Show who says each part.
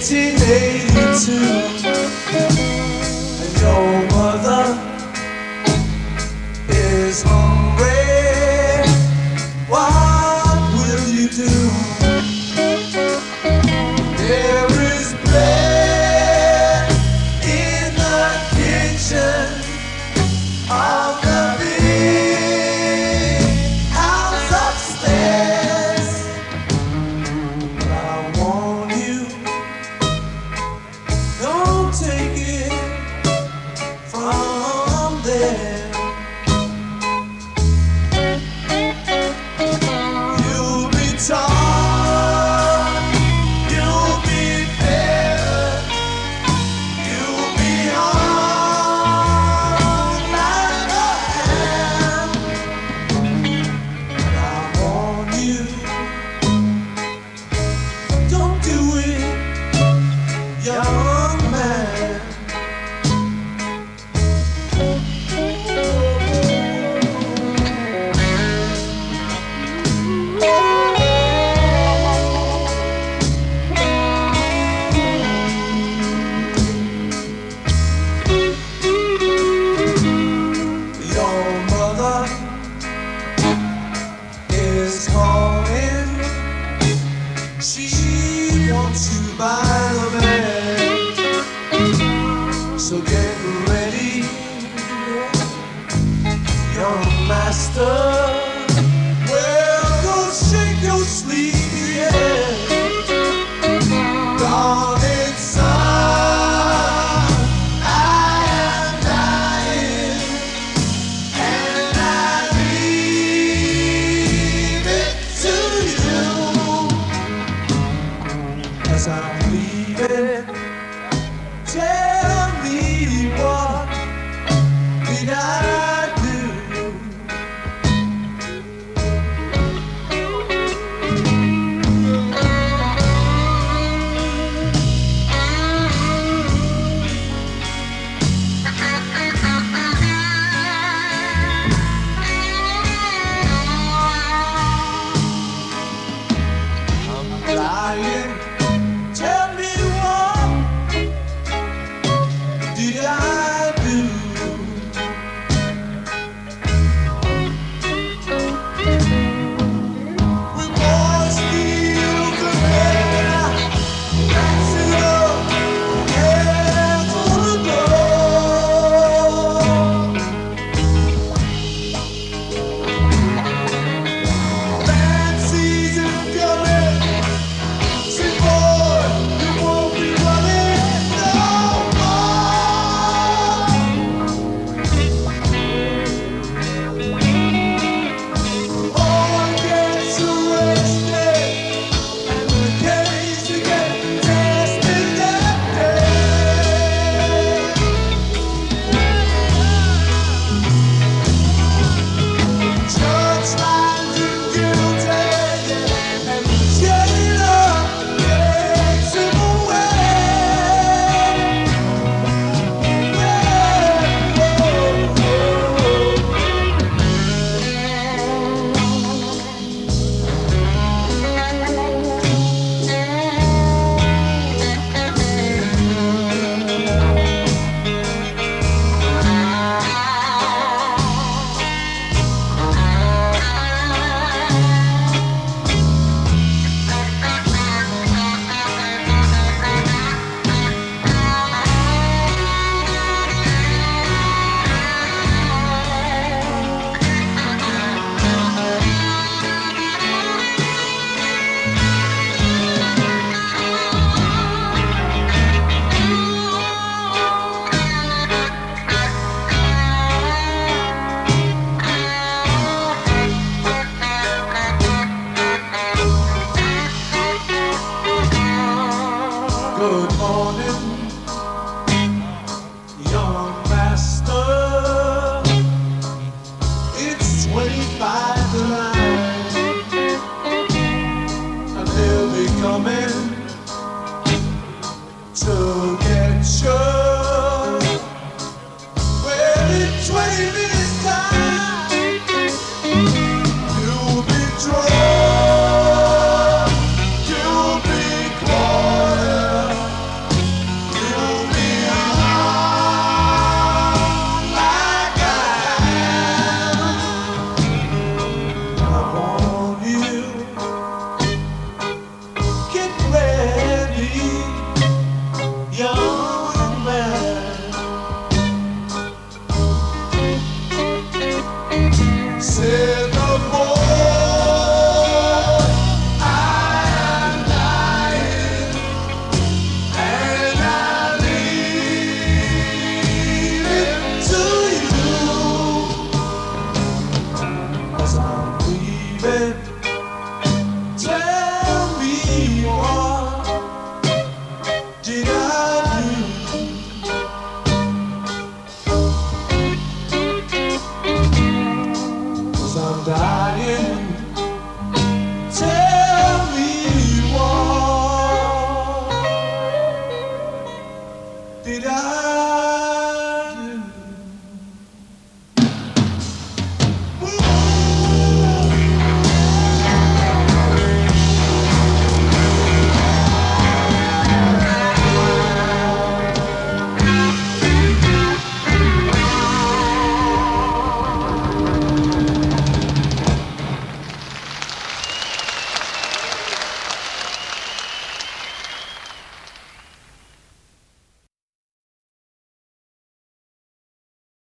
Speaker 1: 1882, and your mother is hungry. What will you do? There is bread in the kitchen of the big house upstairs. But I warn you, don't take it from there. You'll be taught, you'll be fed, you'll be hung like a ham. But I warn you, don't do it, young man. Your mother is calling. She wants you by the bed. So get ready, young master. Well, go shake your sleepy head. Darling son, I am dying, and I leave it to you. As I'm leaving, tell me, what did I do? I'm lying